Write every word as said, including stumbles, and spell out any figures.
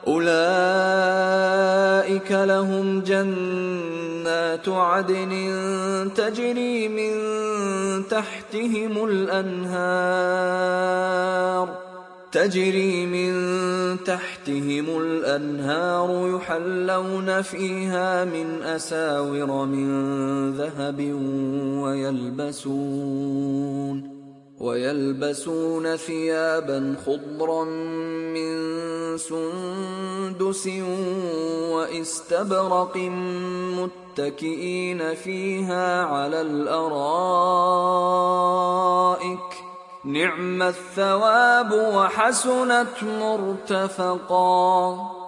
أولئك لهم جنات عدن تجري من تحتهم الأنهار تجري من تحتهم الأنهار يحلون فيها من أساور من ذهب ويلبسون ويلبسون ثيابا خضرا من سندس واستبرق متكئين فيها على الأرائك نعم الثواب وحسنت مرتفقا.